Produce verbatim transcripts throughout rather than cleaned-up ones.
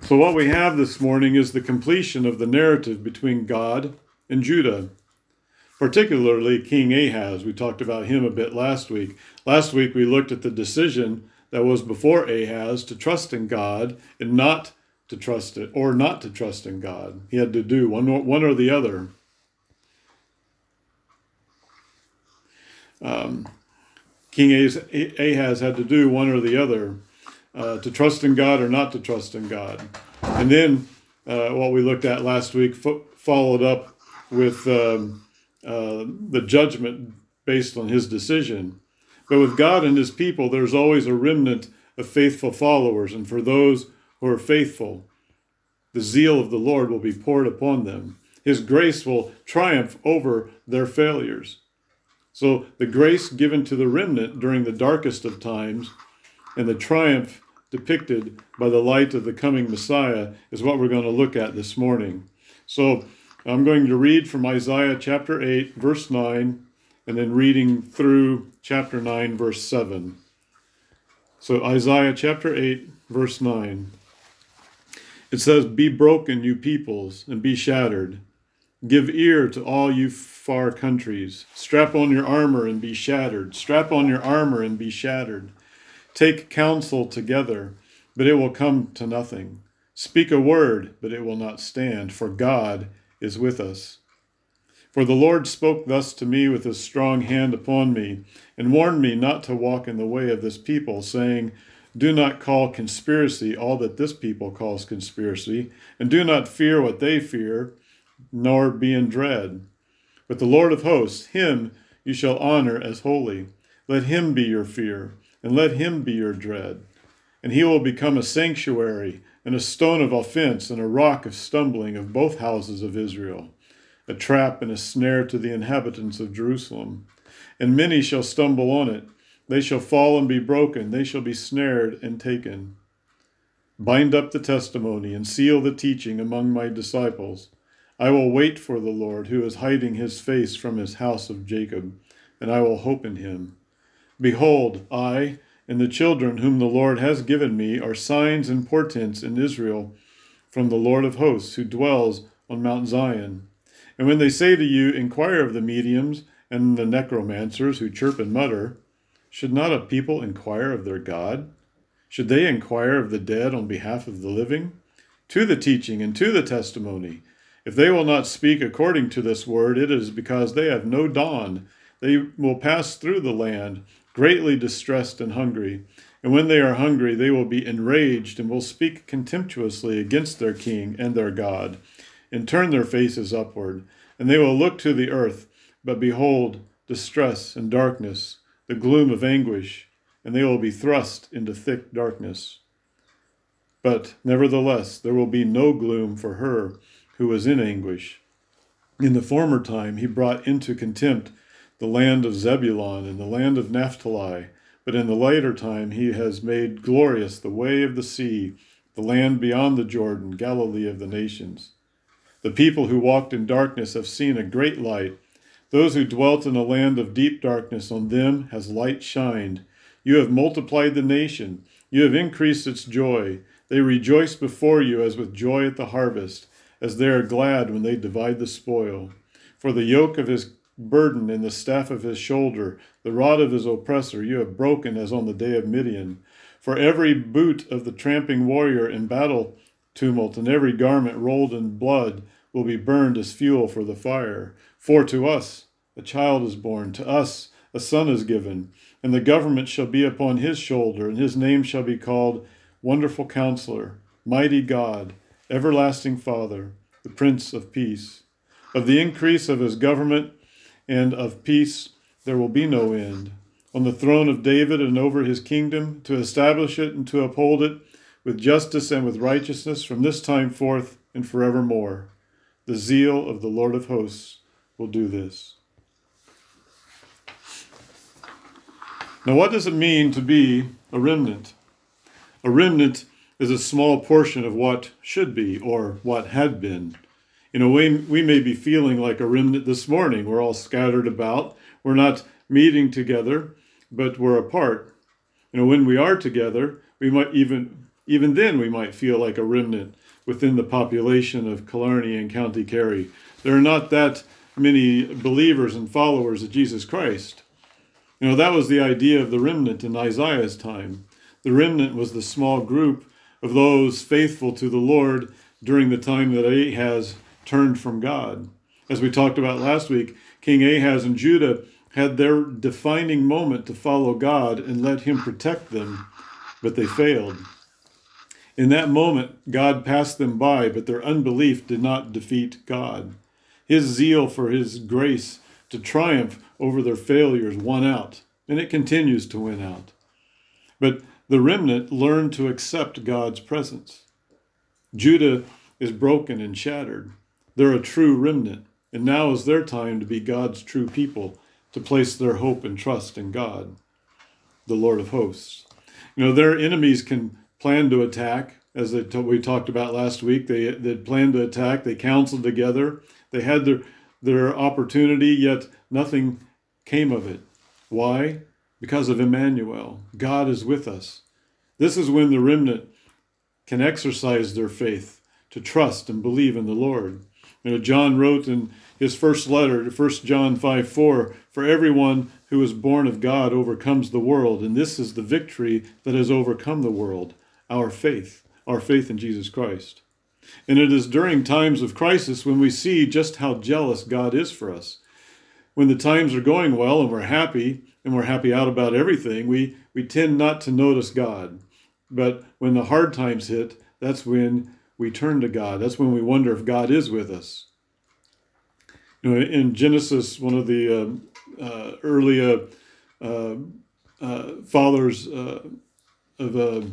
So what we have this morning is the completion of the narrative between God and Judah, particularly King Ahaz. We talked about him a bit last week. Last week we looked at the decision that was before Ahaz to trust in God and not to trust it, or not to trust in God. He had to do one or, one or the other. Um, King Ahaz had to do one or the other, uh, to trust in God or not to trust in God. And then uh, what we looked at last week fo- followed up with um, uh, the judgment based on his decision. But with God and his people, there's always a remnant of faithful followers. And for those who are faithful, the zeal of the Lord will be poured upon them. His grace will triumph over their failures. So the grace given to the remnant during the darkest of times and the triumph depicted by the light of the coming Messiah is what we're going to look at this morning. So I'm going to read from Isaiah chapter eight, verse nine, and then reading through chapter nine, verse seven. So Isaiah chapter eight, verse nine. It says, "Be broken, you peoples, and be shattered. Give ear to all you far countries. Strap on your armor and be shattered. Strap on your armor and be shattered. Take counsel together, but it will come to nothing. Speak a word, but it will not stand, for God is with us. For the Lord spoke thus to me with his strong hand upon me, and warned me not to walk in the way of this people, saying, do not call conspiracy all that this people calls conspiracy, and do not fear what they fear, nor be in dread. But the Lord of hosts, him you shall honor as holy. Let him be your fear, and let him be your dread. And he will become a sanctuary, and a stone of offense, and a rock of stumbling of both houses of Israel, a trap and a snare to the inhabitants of Jerusalem. And many shall stumble on it. They shall fall and be broken. They shall be snared and taken. Bind up the testimony and seal the teaching among my disciples. I will wait for the Lord, who is hiding his face from his house of Jacob, and I will hope in him. Behold, I and the children whom the Lord has given me are signs and portents in Israel from the Lord of hosts, who dwells on Mount Zion. And when they say to you, inquire of the mediums and the necromancers who chirp and mutter, should not a people inquire of their God? Should they inquire of the dead on behalf of the living? To the teaching and to the testimony. If they will not speak according to this word, it is because they have no dawn. They will pass through the land, greatly distressed and hungry. And when they are hungry, they will be enraged and will speak contemptuously against their king and their God, and turn their faces upward. And they will look to the earth, but behold, distress and darkness, the gloom of anguish, and they will be thrust into thick darkness. But nevertheless, there will be no gloom for her who was in anguish. In the former time he brought into contempt the land of Zebulun and the land of Naphtali, but in the later time he has made glorious the way of the sea, the land beyond the Jordan, Galilee of the nations. The people who walked in darkness have seen a great light. Those who dwelt in a land of deep darkness, on them has light shined. You have multiplied the nation. You have increased its joy. They rejoice before you as with joy at the harvest, as they are glad when they divide the spoil. For the yoke of his burden and the staff of his shoulder, the rod of his oppressor, you have broken as on the day of Midian. For every boot of the tramping warrior in battle tumult and every garment rolled in blood will be burned as fuel for the fire. For to us a child is born, to us a son is given, and the government shall be upon his shoulder, and his name shall be called Wonderful Counselor, Mighty God, Everlasting Father, the Prince of Peace. Of the increase of his government and of peace there will be no end. On the throne of David and over his kingdom, to establish it and to uphold it with justice and with righteousness from this time forth and forevermore. The zeal of the Lord of hosts will do this. Now, what does it mean to be a remnant? A remnant is a small portion of what should be or what had been. In a way, we may be feeling like a remnant this morning. We're all scattered about. We're not meeting together, but we're apart. You know, when we are together, we might even even then we might feel like a remnant within the population of Killarney and County Kerry. There are not that many believers and followers of Jesus Christ. You know, that was the idea of the remnant in Isaiah's time. The remnant was the small group of those faithful to the Lord during the time that Ahaz turned from God. As we talked about last week, King Ahaz and Judah had their defining moment to follow God and let him protect them, but they failed. In that moment, God passed them by, but their unbelief did not defeat God. His zeal for his grace to triumph over their failures won out, and it continues to win out. But the remnant learned to accept God's presence. Judah is broken and shattered. They're a true remnant, and now is their time to be God's true people, to place their hope and trust in God, the Lord of hosts. You know, their enemies can plan to attack, as they t- we talked about last week. They they planned to attack. They counseled together. They had their their opportunity, yet nothing came of it. Why? Because of Emmanuel. God is with us. This is when the remnant can exercise their faith to trust and believe in the Lord. You know, John wrote in his first letter, First John five four, "For everyone who is born of God overcomes the world, and this is the victory that has overcome the world, our faith, our faith in Jesus Christ." And it is during times of crisis when we see just how jealous God is for us. When the times are going well and we're happy, and we're happy out about everything, we, we tend not to notice God. But when the hard times hit, that's when we turn to God. That's when we wonder if God is with us. You know, in Genesis, one of the uh, uh, early uh, uh, uh, fathers uh, of uh,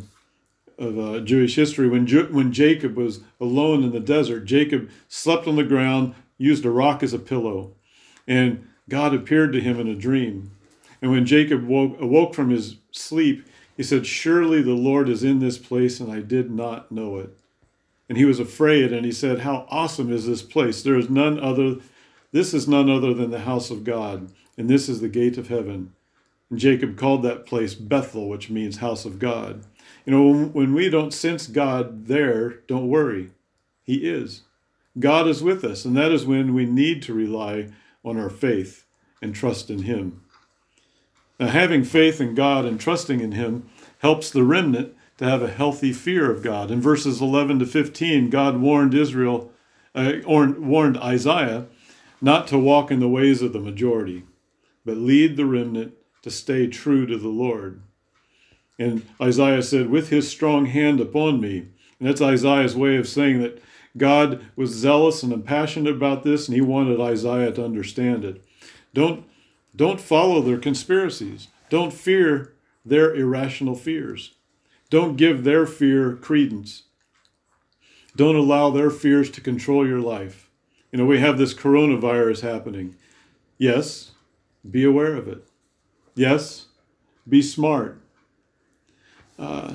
of uh, Jewish history, when Ju- when Jacob was alone in the desert, Jacob slept on the ground, used a rock as a pillow, and God appeared to him in a dream. And when Jacob woke, awoke from his sleep, he said, "Surely the Lord is in this place, and I did not know it." And he was afraid, and he said, "How awesome is this place? There is none other. This is none other than the house of God, and this is the gate of heaven." And Jacob called that place Bethel, which means house of God. You know, when we don't sense God there, don't worry. He is. God is with us, and that is when we need to rely on our faith and trust in Him. Now, having faith in God and trusting in Him helps the remnant to have a healthy fear of God. In verses eleven to fifteen, God warned Israel, uh, or warned Isaiah not to walk in the ways of the majority, but lead the remnant to stay true to the Lord. And Isaiah said, "With his strong hand upon me." And that's Isaiah's way of saying that God was zealous and passionate about this, and he wanted Isaiah to understand it. Don't, don't follow their conspiracies. Don't fear their irrational fears. Don't give their fear credence. Don't allow their fears to control your life. You know, we have this coronavirus happening. Yes, be aware of it. Yes, be smart. Uh,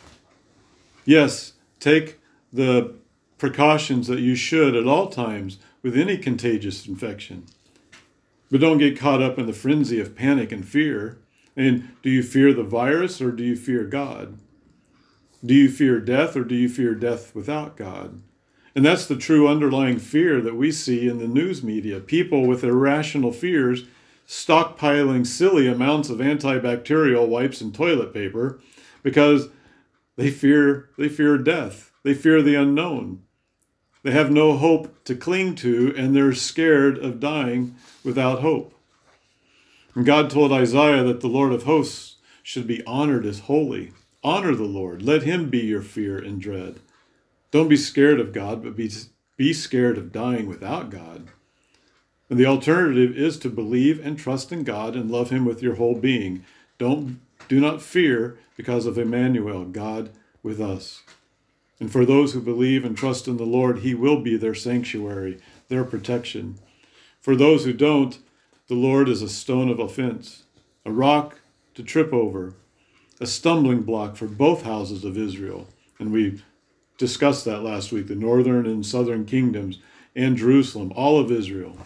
yes, take the precautions that you should at all times with any contagious infection. But don't get caught up in the frenzy of panic and fear. And do you fear the virus or do you fear God? Do you fear death or do you fear death without God? And that's the true underlying fear that we see in the news media. People with irrational fears stockpiling silly amounts of antibacterial wipes and toilet paper because they fear they fear death. They fear the unknown. They have no hope to cling to, and they're scared of dying without hope. And God told Isaiah that the Lord of hosts should be honored as holy. Honor the Lord. Let him be your fear and dread. Don't be scared of God, but be, be scared of dying without God. And the alternative is to believe and trust in God and love him with your whole being. Don't, do not fear because of Emmanuel, God with us. And for those who believe and trust in the Lord, he will be their sanctuary, their protection. For those who don't, the Lord is a stone of offense, a rock to trip over, a stumbling block for both houses of Israel. And we discussed that last week, the northern and southern kingdoms and Jerusalem, all of Israel.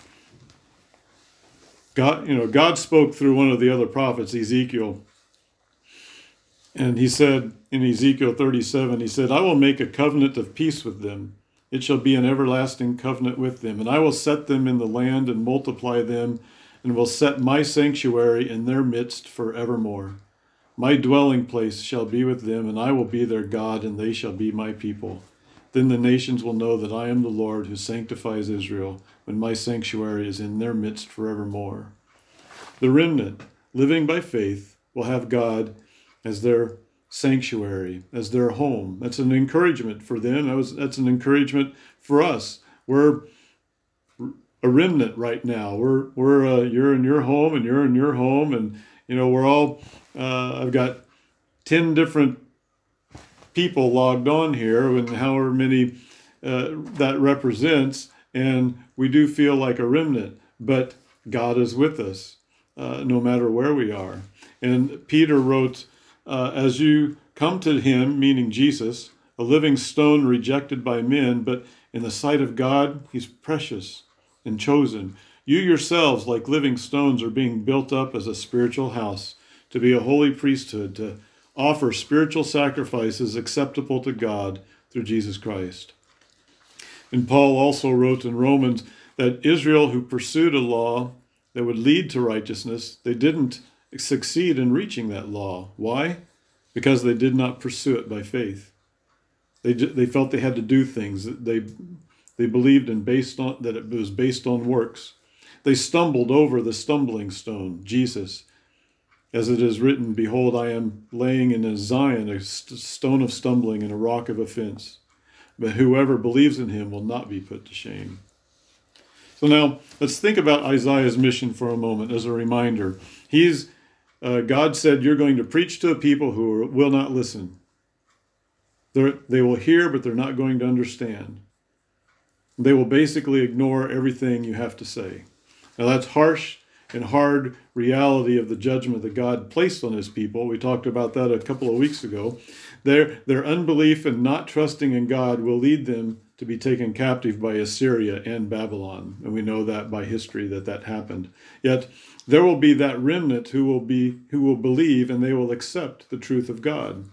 God, you know, God spoke through one of the other prophets, Ezekiel, And he said in Ezekiel thirty-seven, he said, I will make a covenant of peace with them. It shall be an everlasting covenant with them. And I will set them in the land and multiply them, and will set my sanctuary in their midst forevermore. My dwelling place shall be with them, and I will be their God, and they shall be my people. Then the nations will know that I am the Lord who sanctifies Israel, when my sanctuary is in their midst forevermore. The remnant, living by faith, will have God as their sanctuary, as their home. That's an encouragement for them. That was, that's an encouragement for us. We're a remnant right now. We're we're uh, you're in your home, and you're in your home, and you know we're all. Uh, I've got ten different people logged on here, and however many uh, that represents, and we do feel like a remnant. But God is with us, uh, no matter where we are. And Peter wrote, uh, "As you come to Him," meaning Jesus, a living stone rejected by men, but in the sight of God, He's precious and chosen. You yourselves, like living stones, are being built up as a spiritual house, to be a holy priesthood, to offer spiritual sacrifices acceptable to God through Jesus Christ. And Paul also wrote in Romans that Israel, who pursued a law that would lead to righteousness, they didn't succeed in reaching that law. Why? Because they did not pursue it by faith. They they felt they had to do things. They they believed in based on that it was based on works. They stumbled over the stumbling stone, Jesus. As it is written, behold, I am laying in Zion a st- stone of stumbling and a rock of offense. But whoever believes in him will not be put to shame. So now let's think about Isaiah's mission for a moment as a reminder. He's uh, God said, you're going to preach to a people who will not listen. They're, they will hear, but they're not going to understand. They will basically ignore everything you have to say. Now that's harsh and hard reality of the judgment that God placed on his people. We talked about that a couple of weeks ago. Their, their unbelief and not trusting in God will lead them to be taken captive by Assyria and Babylon. And we know that by history that that happened. Yet there will be that remnant who will be who will believe, and they will accept the truth of God.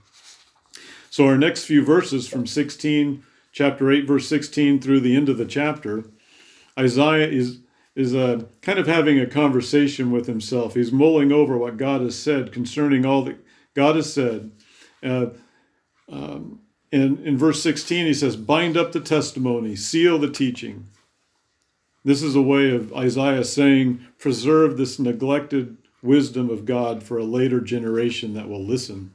So our next few verses from sixteen, chapter eight, verse sixteen through the end of the chapter, Isaiah is is uh, kind of having a conversation with himself. He's mulling over what God has said concerning all that God has said. Uh, um, and in verse sixteen, he says, bind up the testimony, seal the teaching. This is a way of Isaiah saying, preserve this neglected wisdom of God for a later generation that will listen.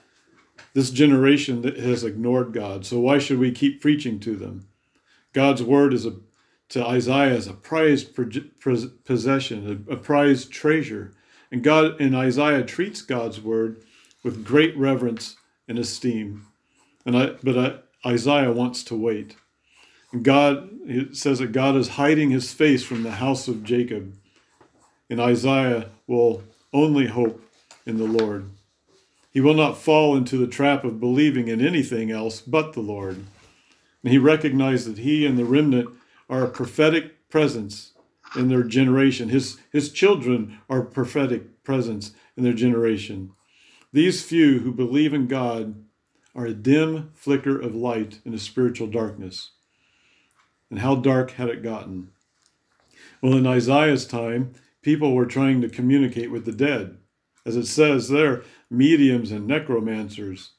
This generation that has ignored God. So why should we keep preaching to them? God's word is a to Isaiah as a prized possession, a prized treasure. And God and Isaiah treats God's word with great reverence and esteem. And I, but I, Isaiah wants to wait. And God, it says that God is hiding his face from the house of Jacob. And Isaiah will only hope in the Lord. He will not fall into the trap of believing in anything else but the Lord. And he recognized that he and the remnant are a prophetic presence in their generation. His, his children are a prophetic presence in their generation. These few who believe in God are a dim flicker of light in a spiritual darkness. And how dark had it gotten? Well, in Isaiah's time, people were trying to communicate with the dead. As it says there, mediums and necromancers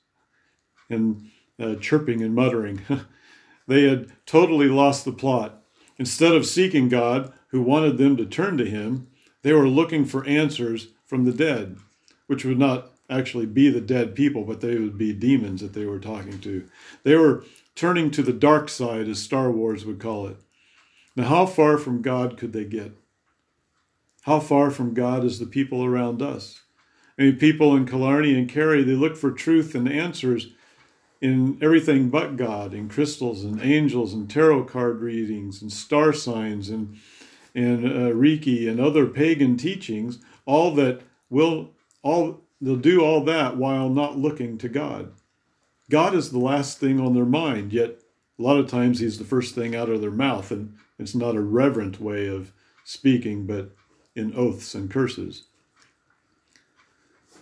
and uh, chirping and muttering. They had totally lost the plot. Instead of seeking God, who wanted them to turn to him, they were looking for answers from the dead, which would not actually be the dead people, but they would be demons that they were talking to. They were turning to the dark side, as Star Wars would call it. Now, how far from God could they get? How far from God is the people around us? I mean, people in Killarney and Cary, they look for truth and answers in everything but God, in crystals and angels and tarot card readings and star signs and and uh, Reiki and other pagan teachings. All that will all they'll do all that while not looking to God. God is the last thing on their mind. Yet a lot of times He's the first thing out of their mouth, and it's not a reverent way of speaking, but in oaths and curses.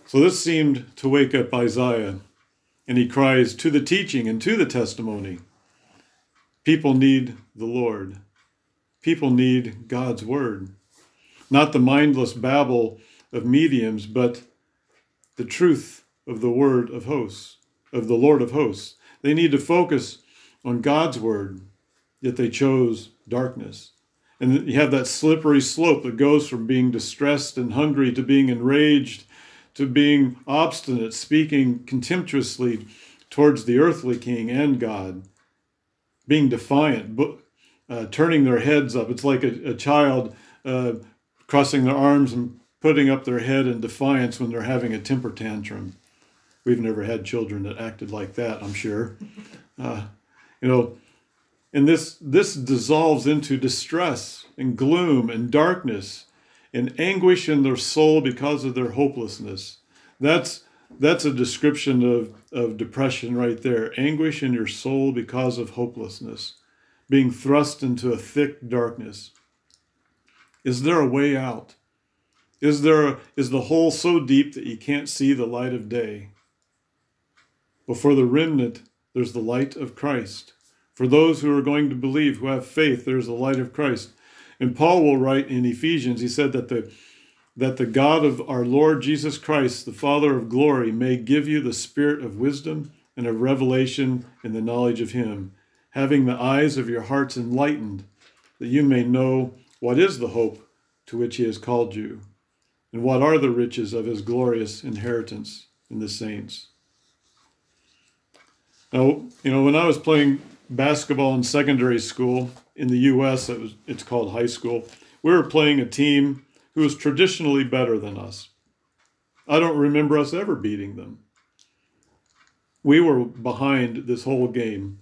So this seemed to wake up Isaiah, and he cries, to the teaching and to the testimony. People need the Lord. People need God's word. Not the mindless babble of mediums, but the truth of the word of hosts, of the Lord of hosts. They need to focus on God's word, yet they chose darkness. And you have that slippery slope that goes from being distressed and hungry to being enraged to being obstinate, speaking contemptuously towards the earthly king and God, being defiant, but, uh, turning their heads up. It's like a, a child uh, crossing their arms and putting up their head in defiance when they're having a temper tantrum. We've never had children that acted like that, I'm sure. Uh, you know, and this this dissolves into distress and gloom and darkness and anguish in their soul because of their hopelessness. That's that's a description of, of depression right there. Anguish in your soul because of hopelessness, being thrust into a thick darkness. Is there a way out? Is there is the hole so deep that you can't see the light of day? But for the remnant, there's the light of Christ. For those who are going to believe, who have faith, there's the light of Christ. And Paul will write in Ephesians, he said that the that the God of our Lord Jesus Christ, the Father of glory, may give you the spirit of wisdom and of revelation in the knowledge of him, having the eyes of your hearts enlightened, that you may know what is the hope to which he has called you, and what are the riches of his glorious inheritance in the saints. Now, you know, when I was playing basketball in secondary school in the U S, it was, it's called high school, we were playing a team who was traditionally better than us. I don't remember us ever beating them. We were behind this whole game.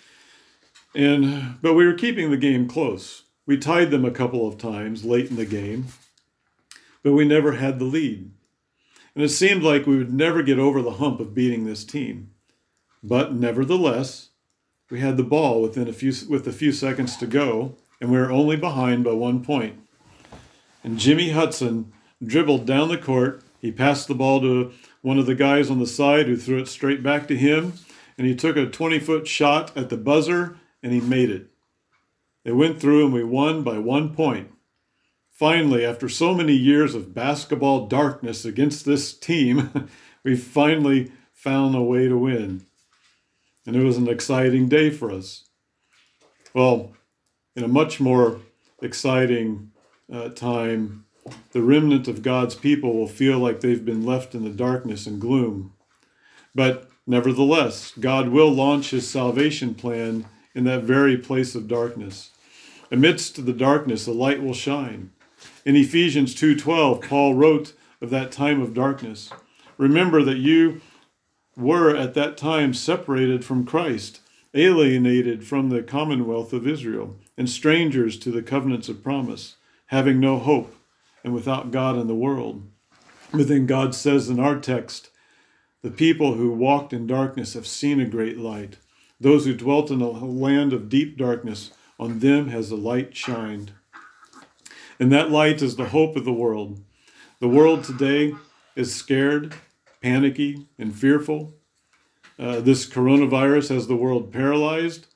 And but we were keeping the game close. We tied them a couple of times late in the game, but we never had the lead. And it seemed like we would never get over the hump of beating this team. But nevertheless, we had the ball within a few with a few seconds to go, and we were only behind by one point. And Jimmy Hudson dribbled down the court. He passed the ball to one of the guys on the side who threw it straight back to him, and he took a twenty-foot shot at the buzzer, and he made it. It went through, and we won by one point. Finally, after so many years of basketball darkness against this team, we finally found a way to win. And it was an exciting day for us. Well, in a much more exciting uh, time, the remnant of God's people will feel like they've been left in the darkness and gloom. But nevertheless, God will launch his salvation plan in that very place of darkness. Amidst the darkness, a light will shine. In Ephesians two twelve, Paul wrote of that time of darkness, "Remember that you were at that time separated from Christ, alienated from the commonwealth of Israel, and strangers to the covenants of promise, having no hope, and without God in the world." But then God says in our text, "The people who walked in darkness have seen a great light. Those who dwelt in a land of deep darkness, on them has the light shined." And that light is the hope of the world. The world today is scared, panicky, and fearful. Uh, this coronavirus has the world paralyzed.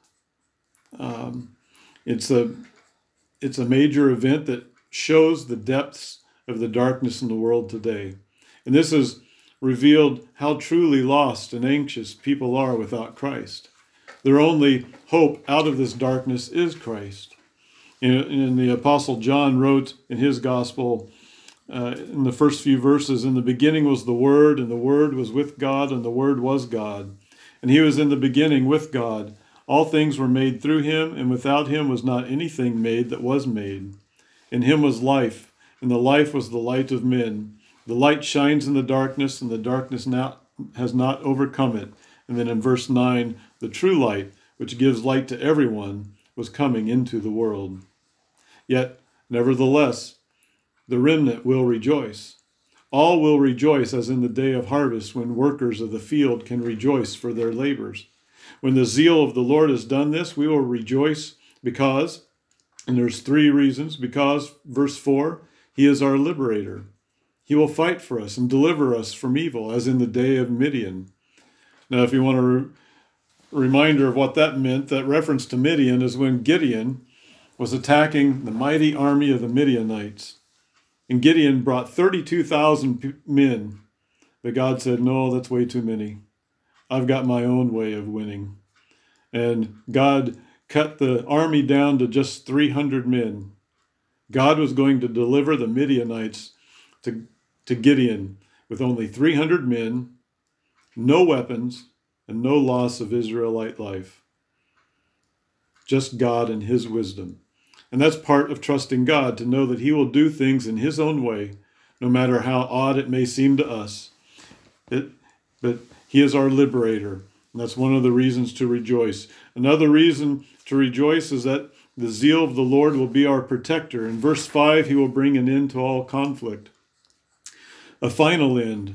Um, it's a it's a major event that shows the depths of the darkness in the world today. And this has revealed how truly lost and anxious people are without Christ. Their only hope out of this darkness is Christ. And the Apostle John wrote in his gospel, uh, in the first few verses, "In the beginning was the Word, and the Word was with God, and the Word was God. And he was in the beginning with God. All things were made through him, and without him was not anything made that was made. In him was life, and the life was the light of men. The light shines in the darkness, and the darkness now has not overcome it." And then in verse nine, "The true light, which gives light to everyone, was coming into the world." Yet, nevertheless, the remnant will rejoice. All will rejoice as in the day of harvest, when workers of the field can rejoice for their labors. When the zeal of the Lord has done this, we will rejoice because, and there's three reasons, because, verse four, he is our liberator. He will fight for us and deliver us from evil, as in the day of Midian. Now, if you want a re- reminder of what that meant, that reference to Midian is when Gideon was attacking the mighty army of the Midianites. And Gideon brought thirty-two thousand p- men. But God said, no, that's way too many. I've got my own way of winning. And God cut the army down to just three hundred men. God was going to deliver the Midianites to, to Gideon with only three hundred men, no weapons, and no loss of Israelite life. Just God and his wisdom. And that's part of trusting God, to know that he will do things in his own way, no matter how odd it may seem to us. It, but he is our liberator. And that's one of the reasons to rejoice. Another reason to rejoice is that the zeal of the Lord will be our protector. In verse five, he will bring an end to all conflict. A final end.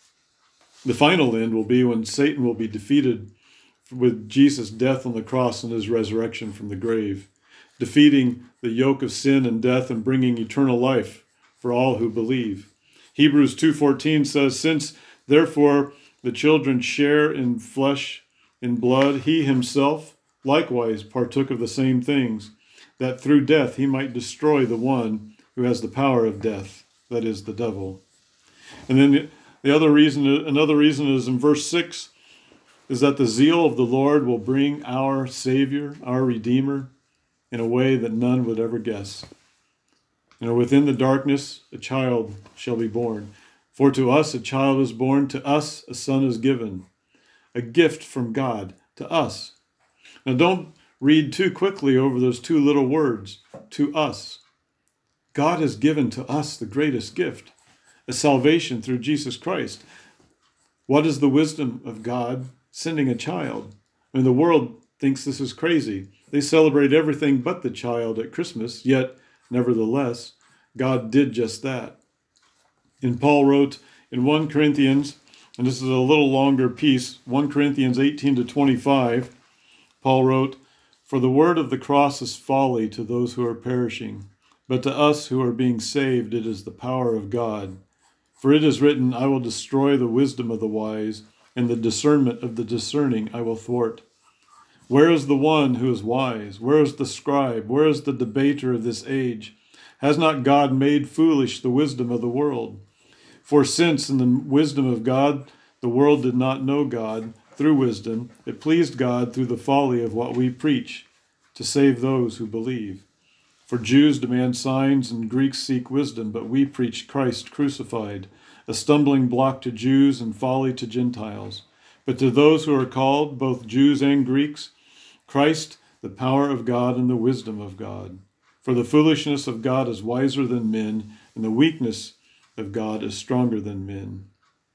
The final end will be when Satan will be defeated with Jesus' death on the cross and his resurrection from the grave, defeating the yoke of sin and death and bringing eternal life for all who believe. Hebrews two fourteen says, since therefore the children share in flesh and blood, he himself likewise partook of the same things, that through death he might destroy the one who has the power of death, that is, the devil. And then the other reason, another reason is in verse six, is that the zeal of the Lord will bring our Savior, our Redeemer, in a way that none would ever guess. You know, within the darkness, a child shall be born. For to us a child is born, to us a son is given, a gift from God to us. Now don't read too quickly over those two little words, to us. God has given to us the greatest gift, a salvation through Jesus Christ. What is the wisdom of God sending a child? I mean, the world thinks this is crazy. They celebrate everything but the child at Christmas, yet, nevertheless, God did just that. And Paul wrote in First Corinthians, and this is a little longer piece, First Corinthians eighteen to twenty-five, Paul wrote, for the word of the cross is folly to those who are perishing, but to us who are being saved it is the power of God. For it is written, I will destroy the wisdom of the wise, and the discernment of the discerning I will thwart. Where is the one who is wise? Where is the scribe? Where is the debater of this age? Has not God made foolish the wisdom of the world? For since in the wisdom of God the world did not know God, through wisdom, it pleased God through the folly of what we preach, to save those who believe. For Jews demand signs and Greeks seek wisdom, but we preach Christ crucified, a stumbling block to Jews and folly to Gentiles. But to those who are called, both Jews and Greeks, Christ, the power of God and the wisdom of God. For the foolishness of God is wiser than men, and the weakness of God is stronger than men.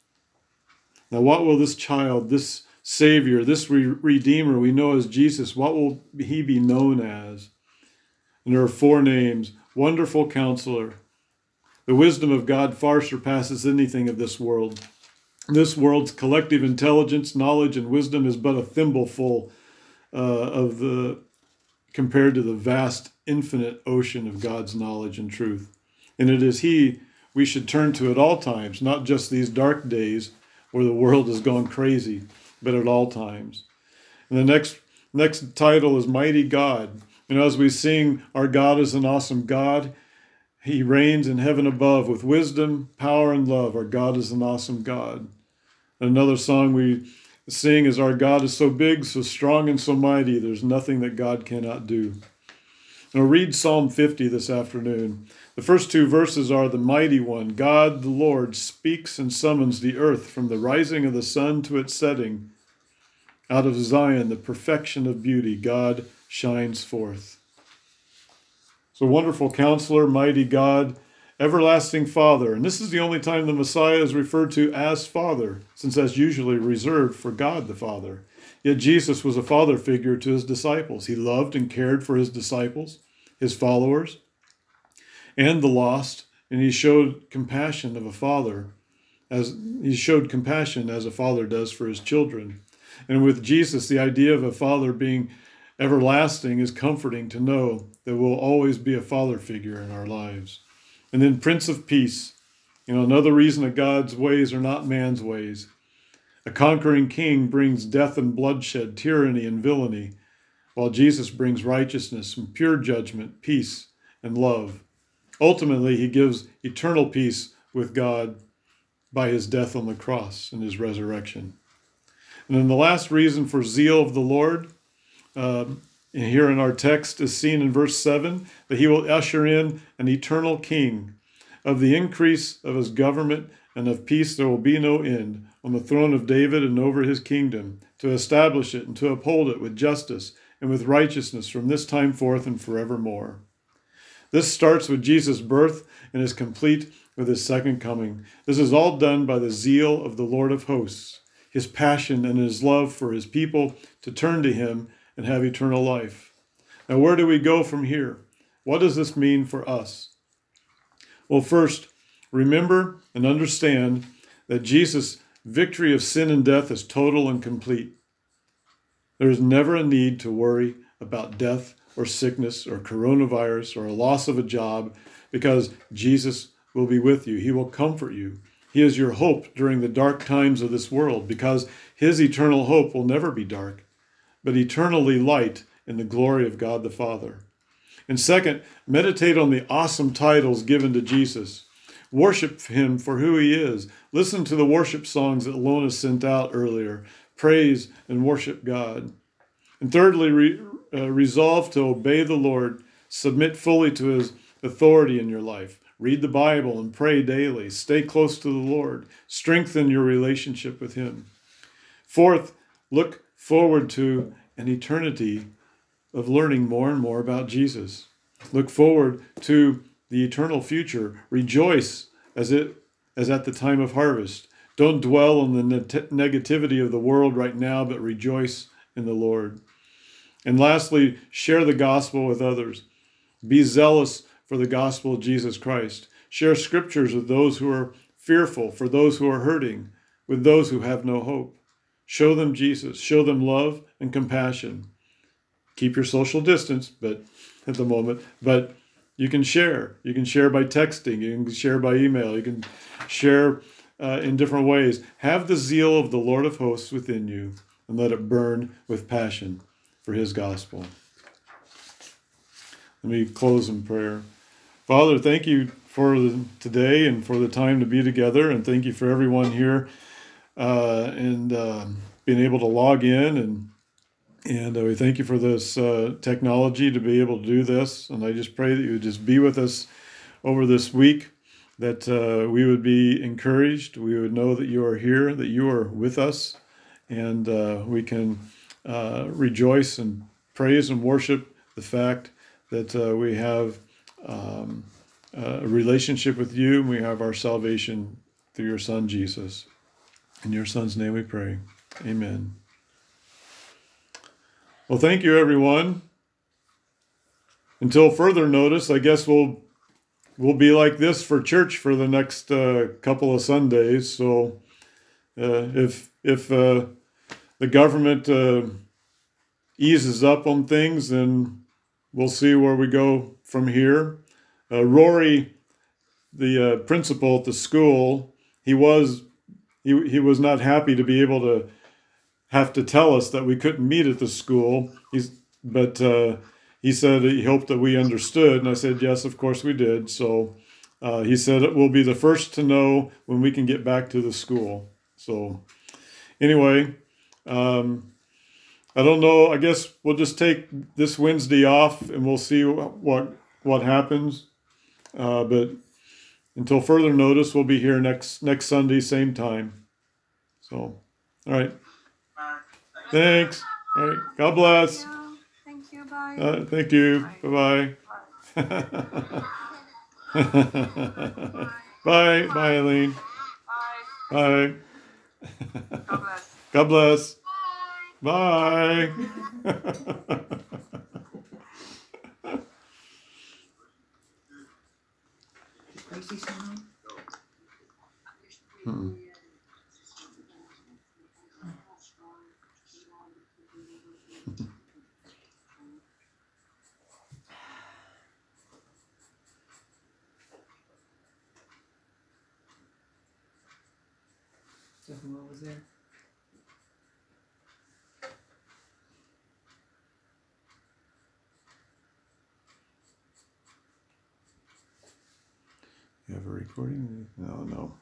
Now what will this child, this Savior, this re- Redeemer we know as Jesus, what will he be known as? And there are four names: Wonderful Counselor. The wisdom of God far surpasses anything of this world. This world's collective intelligence, knowledge, and wisdom is but a thimbleful uh, of the compared to the vast, infinite ocean of God's knowledge and truth. And it is he we should turn to at all times, not just these dark days where the world has gone crazy, but at all times. And the next next title is Mighty God. And as we sing, our God is an awesome God. He reigns in heaven above with wisdom, power, and love. Our God is an awesome God. Another song we sing is, our God is so big, so strong, and so mighty, there's nothing that God cannot do. Now read Psalm fifty this afternoon. The first two verses are, the mighty one, God the Lord, speaks and summons the earth from the rising of the sun to its setting. Out of Zion, the perfection of beauty, God shines forth. So Wonderful Counselor, Mighty God, Everlasting Father. And this is the only time the Messiah is referred to as Father, since that's usually reserved for God the Father. Yet Jesus was a father figure to his disciples. He loved and cared for his disciples, his followers, and the lost, and he showed compassion of a father, as he showed compassion as a father does for his children. And with Jesus, the idea of a father being everlasting is comforting to know that we'll always be a father figure in our lives. And then Prince of Peace. You know, another reason that God's ways are not man's ways. A conquering king brings death and bloodshed, tyranny and villainy, while Jesus brings righteousness and pure judgment, peace and love. Ultimately, he gives eternal peace with God by his death on the cross and his resurrection. And then the last reason for zeal of the Lord, um, here in our text, is seen in verse seven, that he will usher in an eternal king. Of the increase of his government and of peace there will be no end, on the throne of David and over his kingdom, to establish it and to uphold it with justice and with righteousness from this time forth and forevermore. This starts with Jesus' birth and is complete with his second coming. This is all done by the zeal of the Lord of hosts, his passion and his love for his people to turn to him and have eternal life. Now, where do we go from here? What does this mean for us? Well, first, remember and understand that Jesus' victory of sin and death is total and complete. There is never a need to worry about death or sickness or coronavirus or a loss of a job, because Jesus will be with you. He will comfort you. He is your hope during the dark times of this world, because his eternal hope will never be dark, but eternally light in the glory of God the Father. And second, meditate on the awesome titles given to Jesus. Worship him for who he is. Listen to the worship songs that Lona sent out earlier. Praise and worship God. And thirdly, re, uh, resolve to obey the Lord. Submit fully to his authority in your life. Read the Bible and pray daily. Stay close to the Lord. Strengthen your relationship with him. Fourth, look forward to an eternity of learning more and more about Jesus. Look forward to the eternal future. Rejoice as it as at the time of harvest. Don't dwell on the ne- negativity of the world right now, but rejoice in the Lord. And lastly, share the gospel with others. Be zealous for the gospel of Jesus Christ. Share scriptures with those who are fearful, for those who are hurting, with those who have no hope. Show them Jesus. Show them love and compassion. Keep your social distance, but at the moment, but you can share. You can share by texting. You can share by email. You can share uh, in different ways. Have the zeal of the Lord of hosts within you, and let it burn with passion for his gospel. Let me close in prayer. Father, thank you for the, today and for the time to be together, and thank you for everyone here uh, and uh, being able to log in, and and uh, we thank you for this uh, technology to be able to do this. And I just pray that you would just be with us over this week, that uh, we would be encouraged, we would know that you are here, that you are with us, and uh, we can uh, rejoice and praise and worship the fact that uh, we have um, a relationship with you, and we have our salvation through your Son, Jesus. In your Son's name we pray. Amen. Well, thank you, everyone. Until further notice, I guess we'll we'll be like this for church for the next uh, couple of Sundays. So uh, if if uh, the government uh, eases up on things, then we'll see where we go from here. Uh, Rory, the uh, principal at the school, he was he he was not happy to be able to have to tell us that we couldn't meet at the school. He's but uh, he said he hoped that we understood, and I said yes, of course we did. So uh, he said it will be the first to know when we can get back to the school. So anyway, um, I don't know. I guess we'll just take this Wednesday off, and we'll see what what happens. Uh, but until further notice, we'll be here next next Sunday, same time. So, all right. Thanks. All right. God bless. Thank you. Bye. Uh, thank you. Bye bye. Bye. Bye, Eileen. Bye. Bye. God bless. God bless. Bye. Hmm. there. You have a recording? No, no.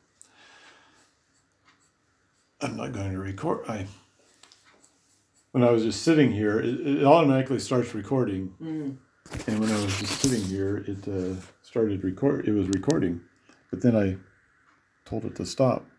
I'm not going to record. I when I was just sitting here, it, it automatically starts recording. Mm. And when I was just sitting here, it uh, started record. It was recording, but then I told it to stop.